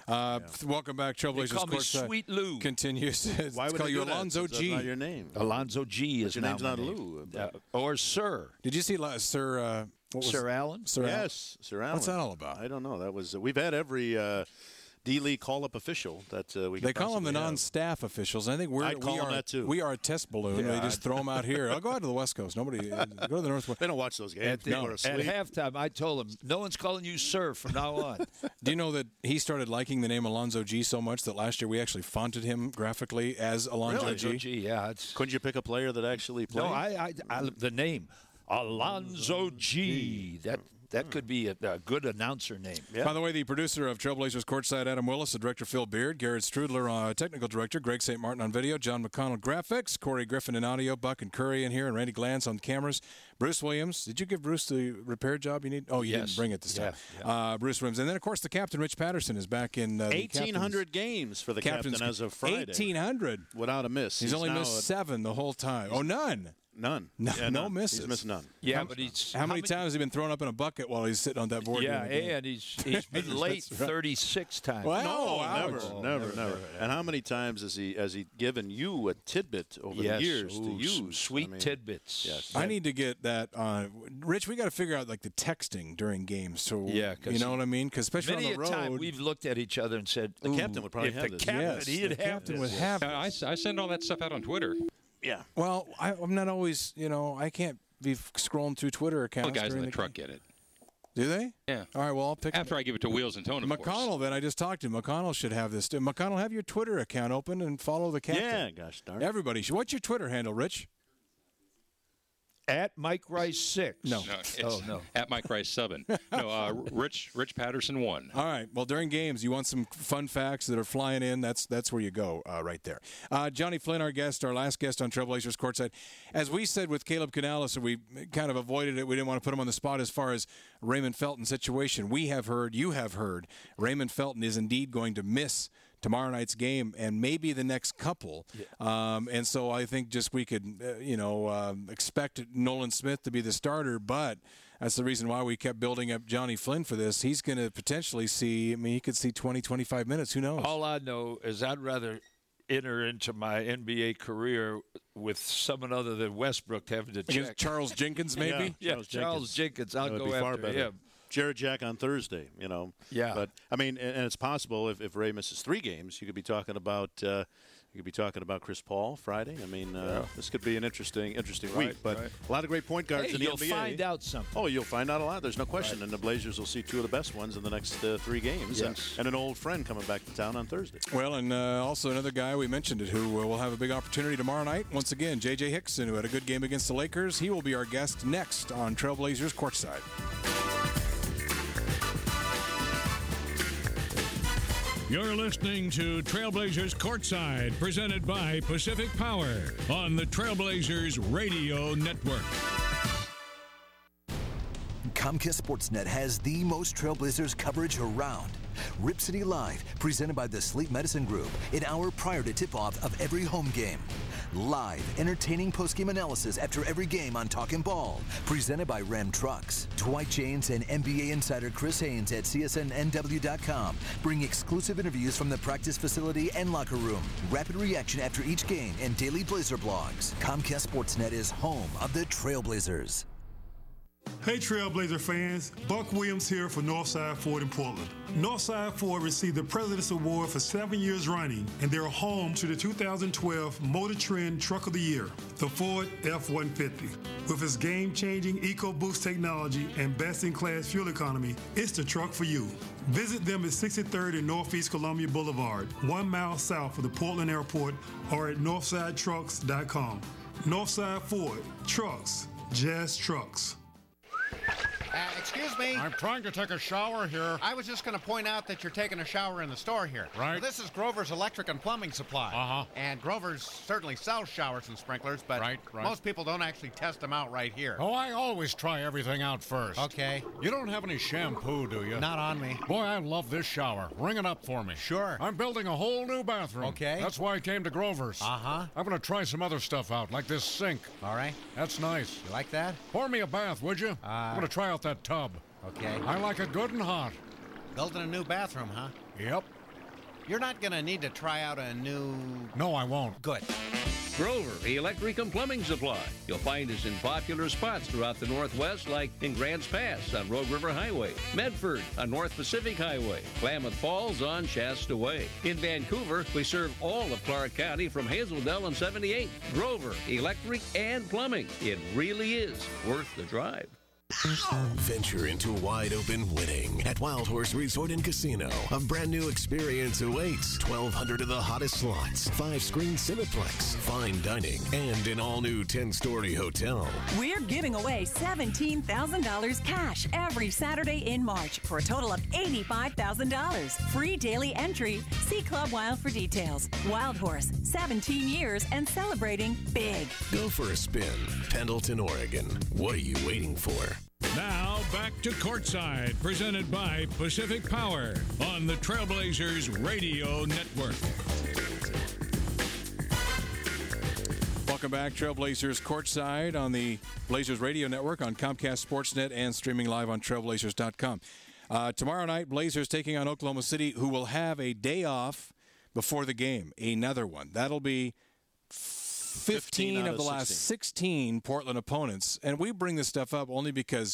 Welcome back, Trailblazers. They call me Sweet Lou. Continues. Why would call they you do that? Alonzo That's G. not your name. Alonzo G is your now name's my not name. Lou. Or Sir. Did you see Sir? Sir Alan? Sir Alan? Yes, Sir Alan. What's that all about? I don't know. That was we've had every D-League call-up official that we. They call them the possibly have. non-staff officials. I think I'd call them that too. We are a test balloon. Yeah, They just throw them out here. I'll go out to the West Coast. Nobody go to the Northwest. They don't watch those games. People are At asleep. halftime, I told him, no one's calling you Sir from now on. Do you know that he started liking the name Alonzo G so much that last year we actually fonted him graphically as Alonzo Really? G? Alonzo G, yeah. Couldn't you pick a player that actually played? No, I the name Alonzo G. That could be a good announcer name. Yeah. By the way, the producer of Trailblazers Courtside, Adam Willis, the director Phil Beard, Garrett Strudler, technical director, Greg St. Martin on video, John McConnell graphics, Corey Griffin in audio, Buck and Curry in here, and Randy Glantz on cameras. Bruce Williams. Did you give Bruce the repair job you need? Oh, you didn't bring it this time. Yeah. Bruce Williams. And then, of course, the captain, Rich Patterson, is back in 1,800 games for the captain as of Friday. 1,800. Without a miss. He's only missed 7 the whole time. Oh, none. None. No, Yeah, no none. misses. He's missed none. Yeah, but he's how many times has he been thrown up in a bucket while he's sitting on that board? Yeah, doing the game? and he's been late That's right. 36 times. Wow. Never. And how many times has he given you a tidbit over the years to use? Sweet tidbits. Yes. I need to get that on. Rich, we got to figure out like the texting during games. So Yeah, you know what I mean? Because especially many on the road, a time we've looked at each other and said, The captain would probably if have the this. captain, Yes, he'd the have captain this. would have. I send all that stuff out on Twitter. Yeah. Well, I'm not always. I can't be scrolling through Twitter accounts. All the guys in during the truck get it. Do they? Yeah. All right. Well, I'll pick After I give it to Wheels and Tone, of course. McConnell. Then I just talked to him. McConnell should have this. McConnell, have your Twitter account open and follow the captain. Yeah, gosh darn. Everybody should. What's your Twitter handle, Rich? At Mike Rice 6. No, it's at Mike Rice 7. No, Rich Patterson 1. All right. Well, during games, you want some fun facts that are flying in. That's where you go right there. Johnny Flynn, our last guest on Trailblazers Courtside. As we said with Caleb Canales, we kind of avoided it. We didn't want to put him on the spot as far as Raymond Felton's situation. We have heard, you have heard, Raymond Felton is indeed going to miss tomorrow night's game and maybe the next couple. And so I think just we could, expect Nolan Smith to be the starter, but that's the reason why we kept building up Johnny Flynn for this. He's going to potentially see, he could see 20, 25 minutes. Who knows? All I know is I'd rather enter into my NBA career with someone other than Westbrook having to Against check. Charles Jenkins, maybe? Yeah, Charles Jenkins. I'll go far after better. him. Jared Jack on Thursday, Yeah. But and it's possible if Ray misses 3 games, you could be talking about Chris Paul Friday. This could be an interesting week. But a lot of great point guards Hey, in the you'll NBA. find out something. Oh, you'll find out a lot. There's no question. And the Blazers will see 2 of the best ones in the next 3 games. Yes. And an old friend coming back to town on Thursday. Well, and also another guy, we mentioned it, who will have a big opportunity tomorrow night. Once again, J.J. Hickson, who had a good game against the Lakers. He will be our guest next on Trailblazers Courtside. You're listening to Trailblazers Courtside, presented by Pacific Power on the Trailblazers Radio Network. Comcast Sportsnet has the most Trailblazers coverage around. Rip City Live, presented by the Sleep Medicine Group, an hour prior to tip-off of every home game. Live, entertaining post-game analysis after every game on Talkin' Ball, presented by Ram Trucks. Dwight James and NBA insider Chris Haynes at CSNNW.com bring exclusive interviews from the practice facility and locker room. Rapid reaction after each game and daily Blazer blogs. Comcast Sportsnet is home of the Trailblazers. Hey Trailblazer fans, Buck Williams here for Northside Ford in Portland. Northside Ford received the President's Award for 7 years running, and they're home to the 2012 Motor Trend Truck of the Year, the Ford F-150. With its game-changing EcoBoost technology and best-in-class fuel economy, it's the truck for you. Visit them at 63rd and Northeast Columbia Boulevard, 1 mile south of the Portland Airport, or at NorthsideTrucks.com. Northside Ford, trucks, just trucks. Excuse me? I'm trying to take a shower here. I was just going to point out that you're taking a shower in the store here. Right. Well, this is Grover's Electric and Plumbing Supply. Uh-huh. And Grover's certainly sells showers and sprinklers, but most people don't actually test them out right here. Oh, I always try everything out first. Okay. You don't have any shampoo, do you? Not on me. Boy, I love this shower. Ring it up for me. Sure. I'm building a whole new bathroom. Okay. That's why I came to Grover's. Uh-huh. I'm going to try some other stuff out, like this sink. All right. That's nice. You like that? Pour me a bath, would you? I'm going to try out that tub. Okay. I like it good and hot. Building a new bathroom, huh? Yep. You're not going to need to try out a new... No, I won't. Good. Grover Electric and Plumbing Supply. You'll find us in popular spots throughout the Northwest, like in Grants Pass on Rogue River Highway, Medford on North Pacific Highway, Klamath Falls on Shasta Way. In Vancouver, we serve all of Clark County from Hazeldale and 78. Grover Electric and Plumbing. It really is worth the drive. Venture into wide open winning at Wild Horse Resort and Casino. A brand new experience awaits. 1,200 of the hottest slots, 5-screen Cineplex, fine dining, and an all-new 10-story hotel. We're giving away $17,000 cash every Saturday in March for a total of $85,000. Free daily entry. See Club Wild for details. Wild Horse, 17 years and celebrating big. Go for a spin. Pendleton, Oregon. What are you waiting for? Now back to Courtside, presented by Pacific Power on the Trailblazers Radio Network. Welcome back, Trailblazers Courtside on the Blazers Radio Network on Comcast Sportsnet and streaming live on Trailblazers.com. Tomorrow night, Blazers taking on Oklahoma City, who will have a day off before the game, another one. That'll be 15 of the last 16 Portland opponents. And we bring this stuff up only because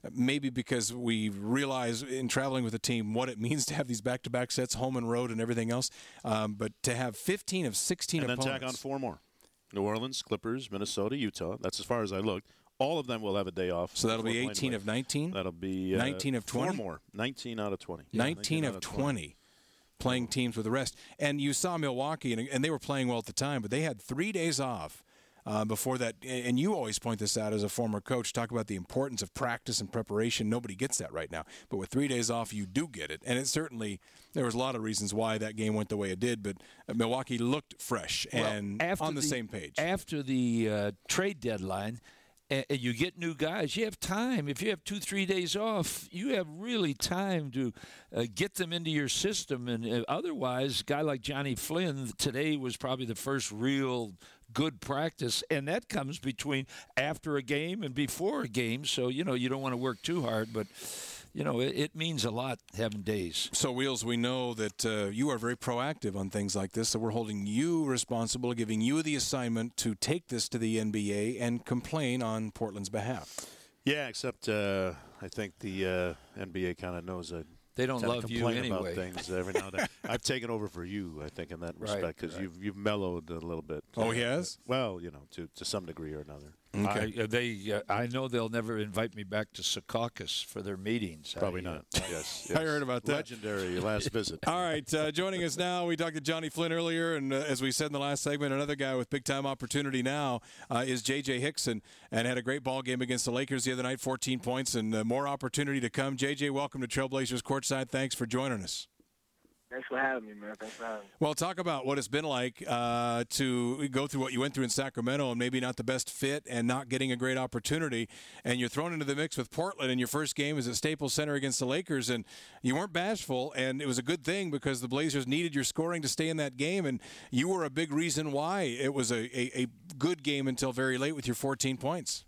we realize in traveling with the team what it means to have these back-to-back sets, home and road and everything else. But to have 15 of 16 and opponents. And then tack on 4 more. New Orleans, Clippers, Minnesota, Utah. That's as far as I looked. All of them will have a day off. So that'll be 18 of 19? That'll be 19 of 20? 4 more. 19 out of 20. Yeah, 19 of 20. Playing teams with the rest. And you saw Milwaukee, and they were playing well at the time, but they had 3 days off before that. And you always point this out as a former coach, talk about the importance of practice and preparation. Nobody gets that right now. But with 3 days off, you do get it. And it certainly, there was a lot of reasons why that game went the way it did, but Milwaukee looked fresh and on the same page. After the trade deadline, and you get new guys, you have time. If you have 2-3 days off, you have really time to get them into your system. And otherwise, a guy like Johnny Flynn, today was probably the first real good practice. And that comes between after a game and before a game. So, you don't want to work too hard, but it means a lot having days. So, Wheels, we know that you are very proactive on things like this, so we're holding you responsible, giving you the assignment to take this to the NBA and complain on Portland's behalf. Yeah, except I think the NBA kind of knows that. They don't love you anyway. About things every now and then. I've taken over for you, I think, in that respect, because you've mellowed a little bit. Oh, he has? Well, to some degree or another. Okay. I know they'll never invite me back to Secaucus for their meetings. Probably not. Yes. I heard about that. Legendary last visit. All right. Joining us now, we talked to Johnny Flynn earlier, and as we said in the last segment, another guy with big-time opportunity now is J.J. Hickson, and had a great ball game against the Lakers the other night, 14 points, and more opportunity to come. J.J., welcome to Trailblazers Courtside. Thanks for joining us. Thanks for having me, man. Thanks for having me. Well, talk about what it's been like to go through what you went through in Sacramento and maybe not the best fit and not getting a great opportunity. And you're thrown into the mix with Portland, and your first game is at Staples Center against the Lakers. And you weren't bashful, and it was a good thing because the Blazers needed your scoring to stay in that game. And you were a big reason why it was a good game until very late with your 14 points.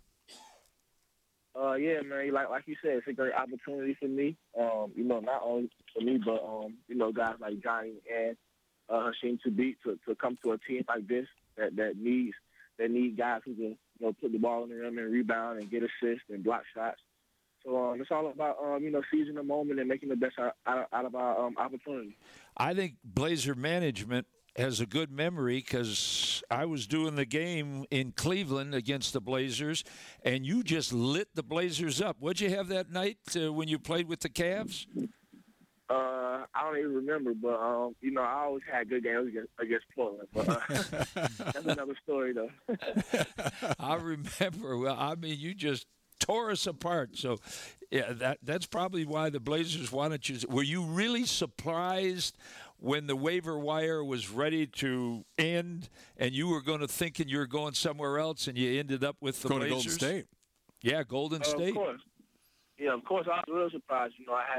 Yeah, man. Like you said, it's a great opportunity for me. Not only for me, but guys like Johnny and Hasheem Thabeet to come to a team like this that need guys who can put the ball in the rim and rebound and get assists and block shots. So it's all about seizing the moment and making the best out of our opportunity. I think Blazer management has a good memory because I was doing the game in Cleveland against the Blazers, and you just lit the Blazers up. What'd you have that night when you played with the Cavs? I don't even remember, but I always had good games against Portland. But that's another story, though. I remember. Well, I mean, you just tore us apart. So, yeah, that's probably why the Blazers wanted you. Were you really surprised when the waiver wire was ready to end and you were going to thinking you were going somewhere else and you ended up with the Blazers? Golden State. Yeah, Golden State. Of course. Yeah, of course. I was real surprised.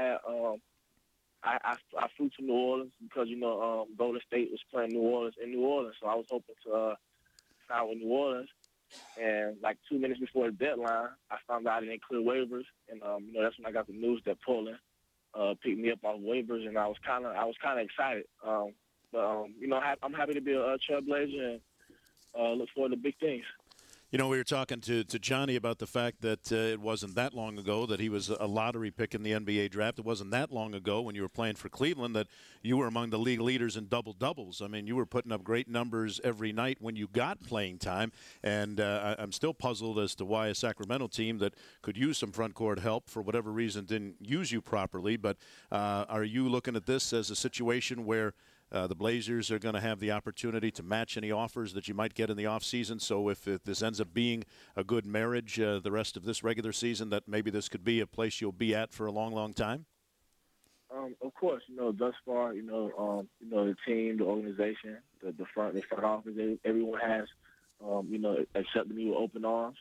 I flew to New Orleans because, Golden State was playing New Orleans in New Orleans. So I was hoping to sign with New Orleans. And like 2 minutes before the deadline, I found out I didn't clear waivers. And, that's when I got the news that Portland picked me up off waivers, and I was kind of excited. But I'm happy to be a Trailblazer and look forward to big things. You know, we were talking to Johnny about the fact that it wasn't that long ago that he was a lottery pick in the NBA draft. It wasn't that long ago when you were playing for Cleveland that you were among the league leaders in double-doubles. I mean, you were putting up great numbers every night when you got playing time. And I'm still puzzled as to why a Sacramento team that could use some front court help for whatever reason didn't use you properly. But are you looking at this as a situation where the Blazers are going to have the opportunity to match any offers that you might get in the offseason? So if this ends up being a good marriage the rest of this regular season, that maybe this could be a place you'll be at for a long, long time? Of course, thus far, the team, the organization, the front office, everyone has, accepted me with open arms.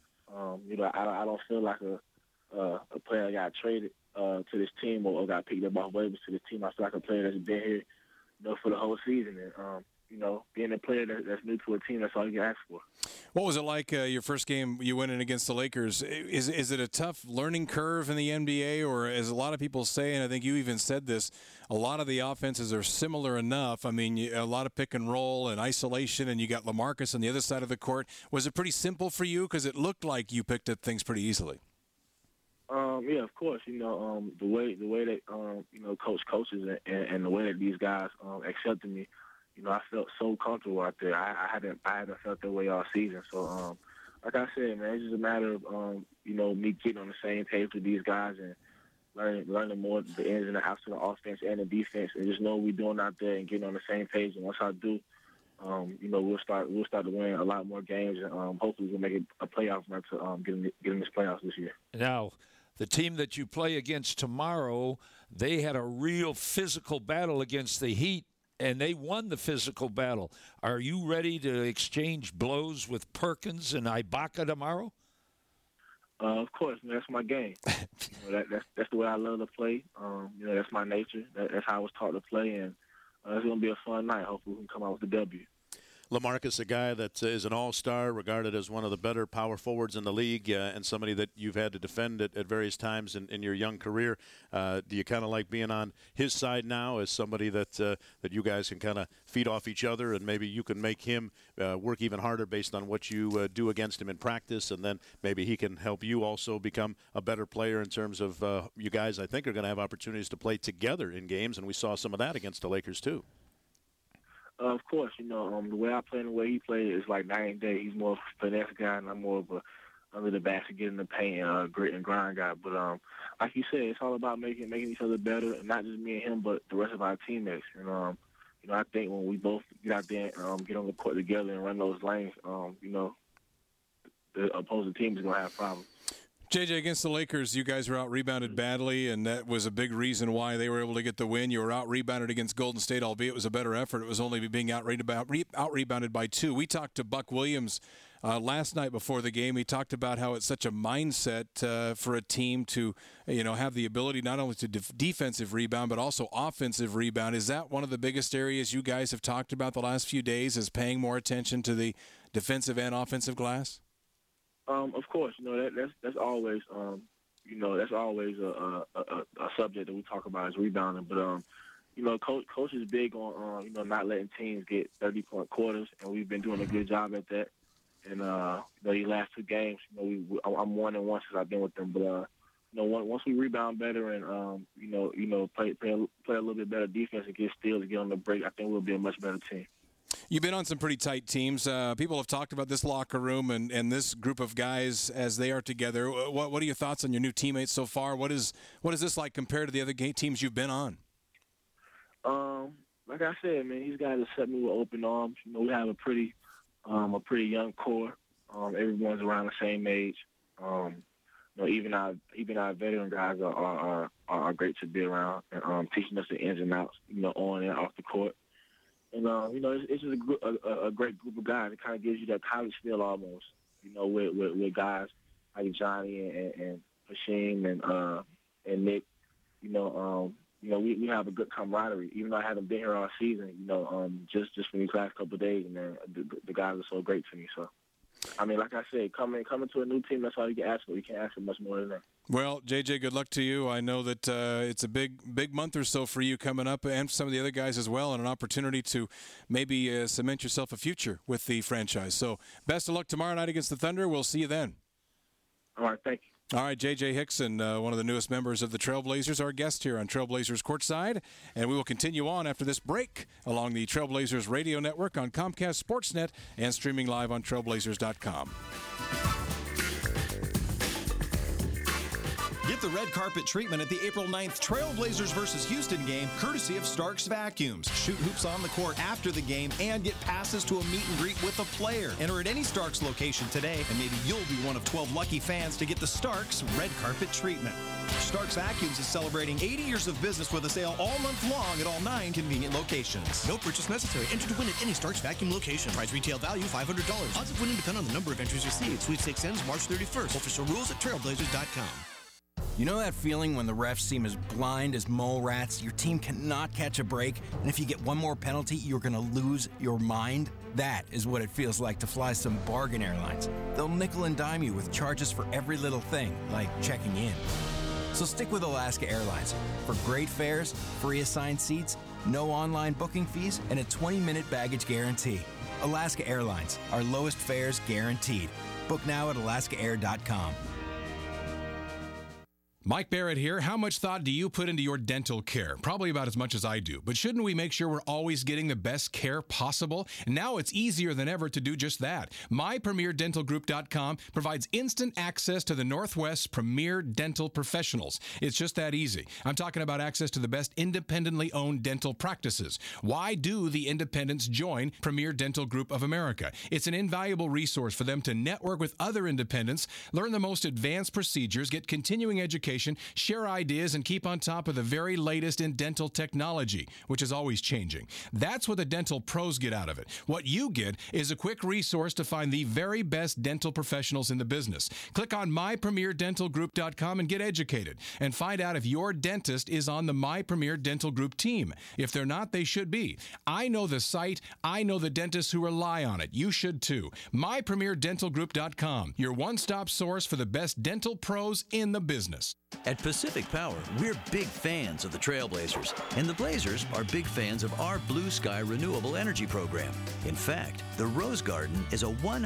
I don't feel like a player got traded to this team or got picked up off waivers to this team. I feel like a player that's been here for the whole season. And, being a player that's new to a team, that's all you can ask for. What was it like your first game you went in against the Lakers? Is it a tough learning curve in the NBA, or as a lot of people say, and I think you even said this, a lot of the offenses are similar enough? I mean, a lot of pick and roll and isolation, and you got LaMarcus on the other side of the court. Was it pretty simple for you? Because it looked like you picked up things pretty easily. Yeah, of course. The way that coach coaches and the way that these guys accepted me, I felt so comfortable out there. I haven't felt that way all season. So, like I said, man, it's just a matter of me getting on the same page with these guys and learning more the ins and the outs of the offense and the defense, and just know what we're doing out there and getting on the same page. And once I do, we'll start to win a lot more games, and hopefully we'll make it a playoff run to get in this playoffs this year. Now, the team that you play against tomorrow, they had a real physical battle against the Heat, and they won the physical battle. Are you ready to exchange blows with Perkins and Ibaka tomorrow? Of course, man, that's my game. That's the way I love to play. That's my nature. That's how I was taught to play, and it's going to be a fun night. Hopefully we can come out with the W. LaMarcus, a guy that is an all-star, regarded as one of the better power forwards in the league, and somebody that you've had to defend at various times in your young career. Do you kind of like being on his side now as somebody that you guys can kind of feed off each other, and maybe you can make him work even harder based on what you do against him in practice, and then maybe he can help you also become a better player in terms of you guys, I think, are going to have opportunities to play together in games, and we saw some of that against the Lakers too. Of course, the way I play and the way he plays is like night and day. He's more of a finesse guy, and I'm more of a under the basket, get in the paint, grit and grind guy. But like you said, it's all about making each other better, and not just me and him, but the rest of our teammates. And I think when we both get out there and get on the court together and run those lanes, the opposing team is going to have problems. JJ, against the Lakers, you guys were out-rebounded badly, and that was a big reason why they were able to get the win. You were out-rebounded against Golden State, albeit it was a better effort. It was only being out-rebounded by 2. We talked to Buck Williams last night before the game. He talked about how it's such a mindset for a team to have the ability not only to defensive rebound but also offensive rebound. Is that one of the biggest areas you guys have talked about the last few days, is paying more attention to the defensive and offensive glass? Of course, that's always that's always a subject that we talk about is rebounding. But coach is big on not letting teams get 30-point quarters, and we've been doing a good job at that. And these last 2 games, I'm 1-1 since I've been with them. But once we rebound better and play a little bit better defense and get steals and get on the break, I think we'll be a much better team. You've been on some pretty tight teams. People have talked about this locker room and this group of guys as they are together. What are your thoughts on your new teammates so far? What is this like compared to the other teams you've been on? Like I said, man, these guys accept me with open arms. We have a pretty young core. Everyone's around the same age. Even our veteran guys are great to be around and teaching us the ins and outs, on and off the court. And, it's just a great group of guys. It kind of gives you that college feel almost, with guys like Johnny and Hashim and Nick. We have a good camaraderie. Even though I haven't been here all season, just for these last couple of days, man, the guys are so great to me. So, I mean, like I said, coming to a new team, that's all you can ask for. You can't ask for much more than that. Well, JJ, good luck to you. I know that it's a big month or so for you coming up, and some of the other guys as well, and an opportunity to maybe cement yourself a future with the franchise. So best of luck tomorrow night against the Thunder. We'll see you then. All right, thank you. All right, J.J. Hickson, one of the newest members of the Trailblazers, our guest here on Trailblazers Courtside. And we will continue on after this break along the Trailblazers radio network on Comcast Sportsnet and streaming live on trailblazers.com. Get the red carpet treatment at the April 9th Trailblazers versus Houston game, courtesy of Starks Vacuums. Shoot hoops on the court after the game and get passes to a meet and greet with a player. Enter at any Starks location today, and maybe you'll be one of 12 lucky fans to get the Starks red carpet treatment. Starks Vacuums is celebrating 80 years of business with a sale all month long at all 9 convenient locations. No purchase necessary. Enter to win at any Starks Vacuum location. Price retail value $500. Odds of winning depend on the number of entries received. Sweepstakes ends March 31st. Official rules at trailblazers.com. You know that feeling when the refs seem as blind as mole rats, your team cannot catch a break, and if you get one more penalty, you're going to lose your mind? That is what it feels like to fly some bargain airlines. They'll nickel and dime you with charges for every little thing, like checking in. So stick with Alaska Airlines. For great fares, free assigned seats, no online booking fees, and a 20-minute baggage guarantee. Alaska Airlines, our lowest fares guaranteed. Book now at alaskaair.com. Mike Barrett here. How much thought do you put into your dental care? Probably about as much as I do. But shouldn't we make sure we're always getting the best care possible? And now it's easier than ever to do just that. MyPremierDentalGroup.com provides instant access to the Northwest's premier dental professionals. It's just that easy. I'm talking about access to the best independently owned dental practices. Why do the independents join Premier Dental Group of America? It's an invaluable resource for them to network with other independents, learn the most advanced procedures, get continuing education, share ideas, and keep on top of the very latest in dental technology, which is always changing. That's what the dental pros get out of it. What you get is a quick resource to find the very best dental professionals in the business. Click on mypremierdentalgroup.com and get educated, and find out if your dentist is on the My Premier Dental Group team. If they're not, they should be. I know the site. I know the dentists who rely on it. You should too. mypremierdentalgroup.com, your one-stop source for the best dental pros in the business. At Pacific Power, we're big fans of the Trailblazers, and the Blazers are big fans of our Blue Sky Renewable Energy Program. In fact, the Rose Garden is a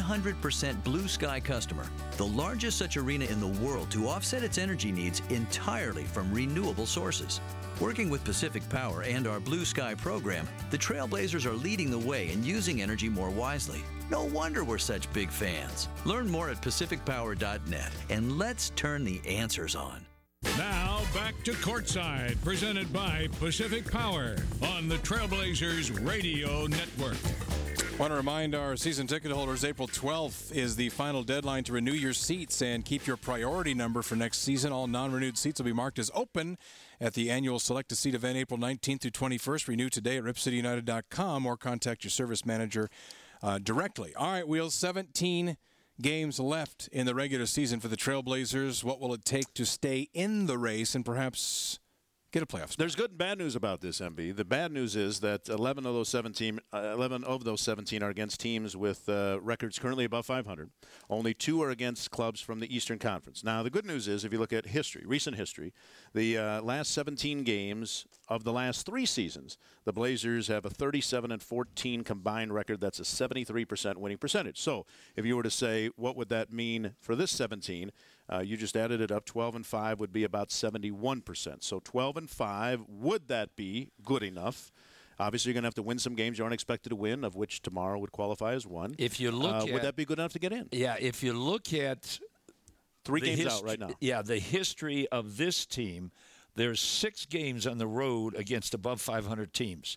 100% Blue Sky customer, the largest such arena in the world to offset its energy needs entirely from renewable sources. Working with Pacific Power and our Blue Sky program, the Trailblazers are leading the way in using energy more wisely. No wonder we're such big fans. Learn more at pacificpower.net, and let's turn the answers on. Now back to Courtside, presented by Pacific Power on the Trailblazers Radio Network. I want to remind our season ticket holders, April 12th is the final deadline to renew your seats and keep your priority number for next season. All non-renewed seats will be marked as open at the annual Select a Seat event, April 19th through 21st. Renew today at ripcityunited.com or contact your service manager directly. All right, Wheels, 17 games left in the regular season for the Trailblazers. What will it take to stay in the race and perhaps get a playoff spot? There's good and bad news about this, MB. The bad news is that 11 of those 17 are against teams with records currently above 500. Only 2 are against clubs from the Eastern Conference. Now, the good news is, if you look at history, recent history, the last 17 games of the last 3 seasons, the Blazers have a 37-14 combined record. That's a 73% winning percentage. So, if you were to say, what would that mean for this 17? You just added it up. 12-5 would be about 71%. So 12-5, would that be good enough? Obviously, you're going to have to win some games you aren't expected to win, of which tomorrow would qualify as one. If you look would that be good enough to get in? Yeah, if you look at 3 games out right now. Yeah, the history of this team, there's 6 games on the road against above 500 teams.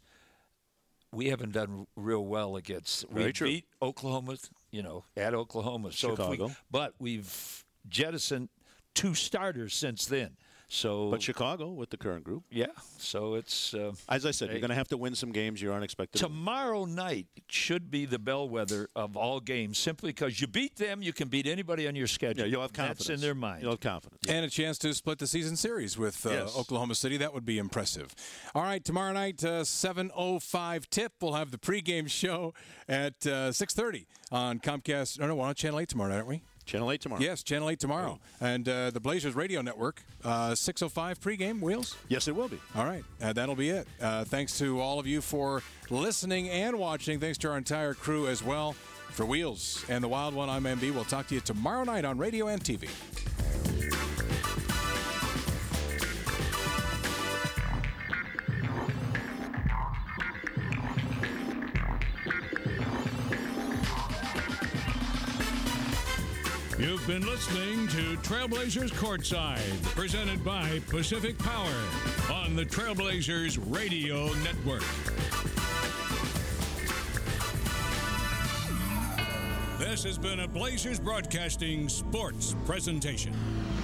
We haven't done real well against. We beat Oklahoma, at Oklahoma. So Chicago. But we've jettisoned 2 starters since then. So, but Chicago with the current group. Yeah. So it's as I said, you're going to have to win some games you aren't expected. Tomorrow night should be the bellwether of all games, simply because you beat them, you can beat anybody on your schedule. Yeah, you'll have confidence. That's in their mind. You'll have confidence. And a chance to split the season series with Oklahoma City. That would be impressive. All right, tomorrow night, 7:05 tip. We'll have the pregame show at 6:30 on Comcast. No, we're on Channel 8 tomorrow night, aren't we? Channel 8 tomorrow. Yes, Channel 8 tomorrow. And the Blazers Radio Network, 6:05 pregame, Wheels? Yes, it will be. All right. That'll be it. Thanks to all of you for listening and watching. Thanks to our entire crew as well. For Wheels and the Wild One, I'm MB. We'll talk to you tomorrow night on radio and TV. You've been listening to Trailblazers Courtside, presented by Pacific Power on the Trailblazers Radio Network. This has been a Blazers Broadcasting sports presentation.